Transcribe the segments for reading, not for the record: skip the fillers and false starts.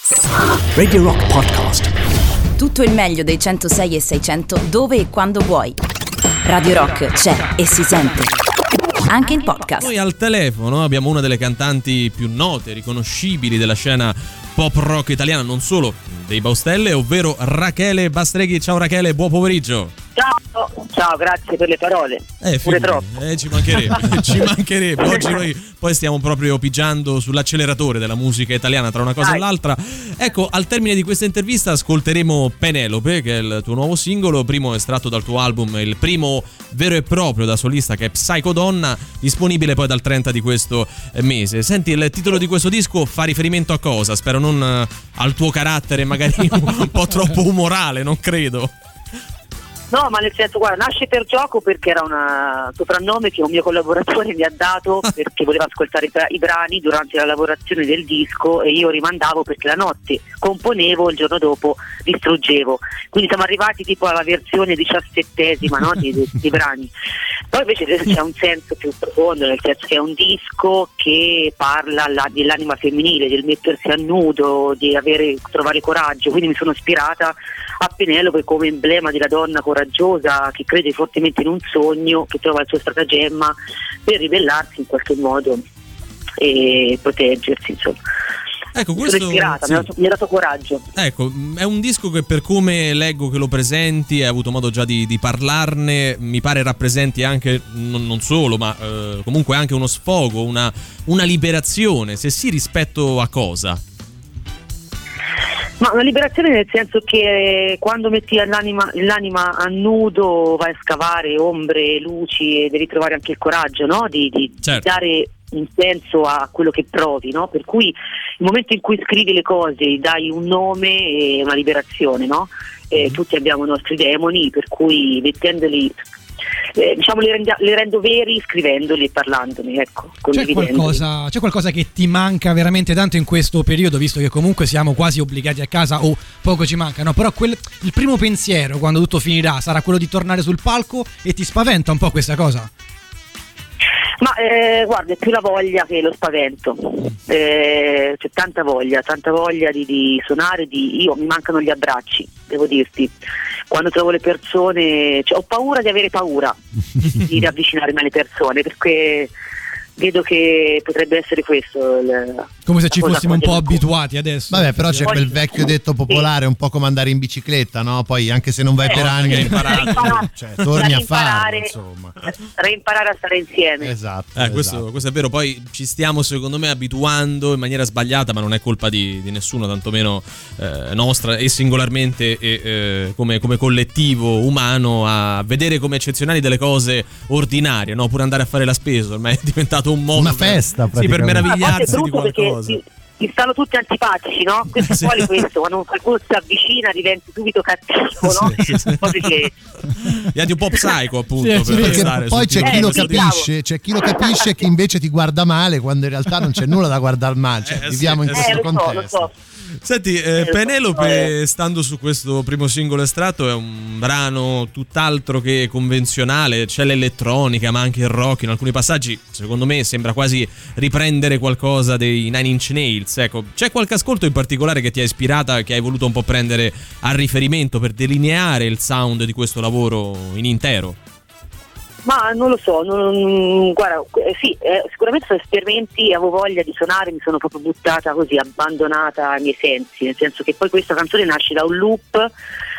Radio Rock Podcast. Tutto il meglio dei 106 e 600 dove e quando vuoi. Radio Rock c'è e si sente anche in podcast. Noi al telefono abbiamo una delle cantanti più note, riconoscibili della scena pop rock italiana, non solo dei Baustelle, ovvero Rachele Bastreghi. Ciao Rachele, buon pomeriggio. Ciao, grazie per le parole. Pure troppo. Ci mancherebbe, ci mancherebbe. Oggi noi poi stiamo proprio pigiando sull'acceleratore della musica italiana tra una cosa e l'altra. Ecco, al termine di questa intervista ascolteremo Penelope, che è il tuo nuovo singolo, primo estratto dal tuo album, il primo vero e proprio da solista, che è Psycho Donna, disponibile poi dal 30 di questo mese. Senti, il titolo di questo disco fa riferimento a cosa? Spero non al tuo carattere magari un po' troppo umorale, non credo. No, ma nel senso, guarda, nasce per gioco perché era un soprannome che un mio collaboratore mi ha dato perché voleva ascoltare i brani durante la lavorazione del disco e io rimandavo perché la notte componevo, il giorno dopo distruggevo. Quindi siamo arrivati tipo alla versione 17ª, no, dei brani. Poi invece c'è un senso più profondo, nel senso che è un disco che parla dell'anima femminile, del mettersi a nudo, di trovare coraggio. Quindi mi sono ispirata a Penelope come emblema della donna coraggiosa che crede fortemente in un sogno, che trova il suo stratagemma per ribellarsi in qualche modo e proteggersi, insomma. Ecco, questo sono ispirata, sì. Mi ha dato coraggio. Ecco, è un disco che, per come leggo che lo presenti, hai avuto modo già di parlarne, mi pare rappresenti anche, non solo, ma comunque anche uno sfogo, una liberazione, se sì, rispetto a cosa? Ma una liberazione nel senso che quando metti l'anima a nudo vai a scavare ombre, luci e devi trovare anche il coraggio, no? Di dare un senso a quello che provi, no? Per cui il momento in cui scrivi le cose, dai un nome e una liberazione, no? Tutti abbiamo i nostri demoni, per cui mettendoli diciamo li rendo veri scrivendoli e parlandone, ecco, c'è qualcosa che ti manca veramente tanto in questo periodo, visto che comunque siamo quasi obbligati a casa o poco ci manca, no? Però il primo pensiero quando tutto finirà sarà quello di tornare sul palco e ti spaventa un po' questa cosa? Ma guarda, è più la voglia che lo spavento. C'è tanta voglia di suonare, io mi mancano gli abbracci, devo dirti. Quando trovo le persone, ho paura di avere paura di avvicinarmi alle persone, perché vedo che potrebbe essere questo come se ci fossimo un po' abituati adesso. Vabbè, però c'è quel vecchio detto popolare, un po' come andare in bicicletta, no? Poi anche se non vai per anni torni a farlo, insomma. Reimparare a stare insieme. Esatto. Questo è vero, poi ci stiamo secondo me abituando in maniera sbagliata, ma non è colpa di nessuno, tantomeno nostra e singolarmente e come collettivo umano, a vedere come eccezionali delle cose ordinarie, no? Pure andare a fare la spesa ormai è diventato un modo, una festa, per meravigliarsi di qualcosa. Mi stanno tutti antipatici, no? Questo è quale questo, quando qualcuno si avvicina diventi subito cattivo, no? Diventi un po' psycho, appunto, per poi c'è chi lo capisce, e chi invece ti guarda male quando in realtà non c'è nulla da guardare male, viviamo in questo contesto. Lo so. Senti, Penelope, stando su questo primo singolo estratto, è un brano tutt'altro che convenzionale, c'è l'elettronica ma anche il rock, in alcuni passaggi secondo me sembra quasi riprendere qualcosa dei Nine Inch Nails. Ecco, c'è qualche ascolto in particolare che ti ha ispirata, che hai voluto un po' prendere a riferimento per delineare il sound di questo lavoro in intero? Ma non lo so, guarda, sì, sicuramente sono esperimenti, avevo voglia di suonare, mi sono proprio buttata così, abbandonata ai miei sensi, nel senso che poi questa canzone nasce da un loop,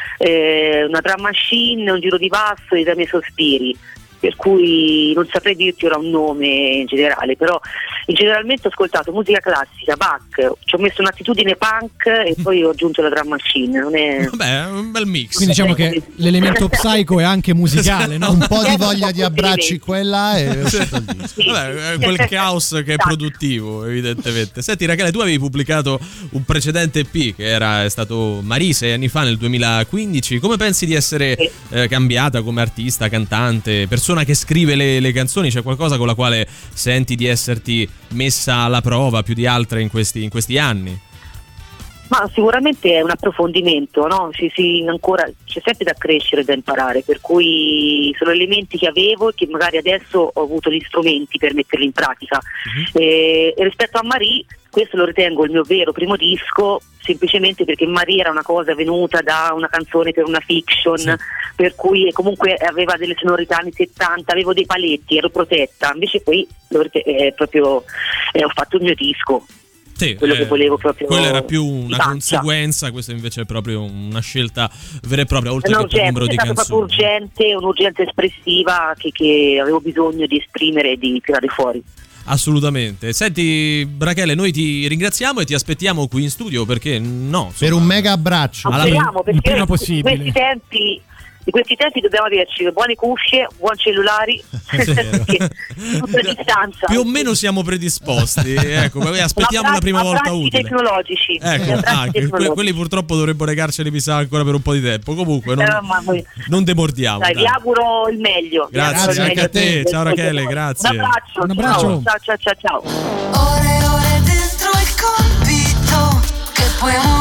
una drum machine, un giro di basso e dai miei sospiri, per cui non saprei dirti ora un nome in generale, però generalmente ho ascoltato musica classica, Bach, ci ho messo un'attitudine punk e poi ho aggiunto la drum machine. Vabbè, è un bel mix. Quindi diciamo che l'elemento psycho è anche musicale, no? Un po' di voglia di abbracci quella e vabbè, quel caos che è produttivo, evidentemente. Senti Rachele, tu avevi pubblicato un precedente EP che è stato Marie 6 anni fa, nel 2015. Come pensi di essere cambiata come artista, cantante, persona che scrive le canzoni? C'è qualcosa con la quale senti di esserti messa alla prova più di altre in questi anni? Ma sicuramente è un approfondimento, no? Ancora c'è sempre da crescere, da imparare, per cui sono elementi che avevo e che magari adesso ho avuto gli strumenti per metterli in pratica. E rispetto a Marie, questo lo ritengo il mio vero primo disco, semplicemente perché Marie era una cosa venuta da una canzone per una fiction, sì, per cui comunque aveva delle sonorità anni 70, avevo dei paletti, ero protetta, invece poi ho fatto il mio disco. Sì, quello che volevo proprio. Quello era più una conseguenza, questo invece è proprio una scelta vera e propria, oltre che per numero di canzoni. È stato proprio un'urgenza espressiva che avevo bisogno di esprimere e di tirare fuori. Assolutamente. Senti Rachele, noi ti ringraziamo e ti aspettiamo qui in studio, perché no? Per un mega abbraccio. Speriamo, perché prima possibile. Di questi tempi dobbiamo averci buone cuffie, buoni cellulari, tutta distanza. Più o meno siamo predisposti. Ecco, aspettiamo la prima volta utile. Tecnologici. Ecco, quelli purtroppo dovrebbero regarceli, mi sa, ancora per un po' di tempo. Comunque non demordiamo. Dai, vi auguro il meglio. Grazie anche a te. Ciao Rachele, grazie. Un abbraccio. Ciao. Ore dentro il compito che puoi